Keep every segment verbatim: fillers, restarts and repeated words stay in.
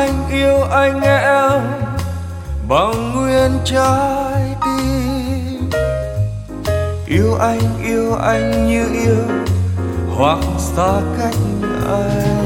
anh, yêu anh em bằng nguyên trái tim. Yêu anh, yêu anh như yêu hoặc xa cách anh.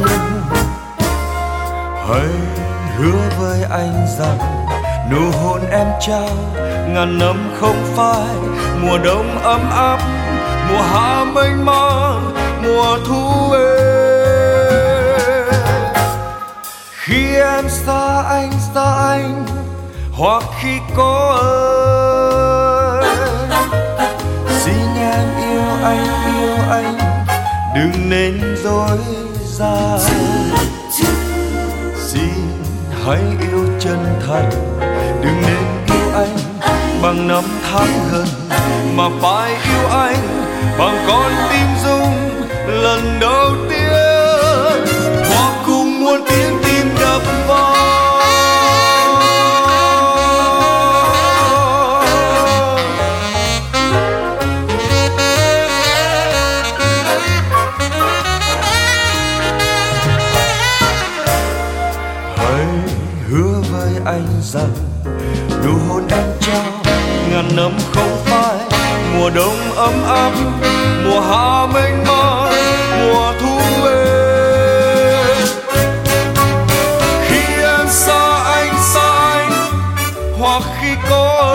Hãy hứa với anh rằng nụ hôn em trao ngàn năm không phai. Mùa đông ấm áp, mùa hạ mênh mang, mùa thu êm. Khi em xa anh, xa anh, hoặc khi có anh, xin em yêu anh, yêu anh, đừng nên dối gian. Xin hãy yêu chân thành, đừng nên yêu anh bằng năm tháng gần, mà phải yêu anh bằng con tim rung lần đầu tiên. Hoặc cùng muôn tiếng tim đập vào. Hãy hứa với anh rằng nụ hôn em trao ngàn năm không phai. Mùa đông ấm áp, mùa hạ mênh mang, mùa thu êm. Khi em xa anh, xa anh, hoặc khi có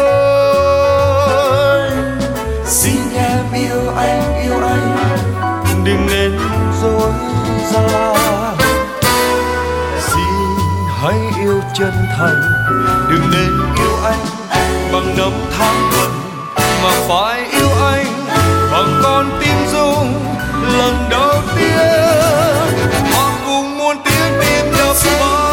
anh, xin em yêu anh, yêu anh, đừng nên dối gian. Xin hãy yêu chân thành, đừng nên yêu anh bằng năm tháng gần, mà phải yêu anh bằng con tim rung lần đầu tiên. Hoặc cùng muôn tiếng tim đập vào.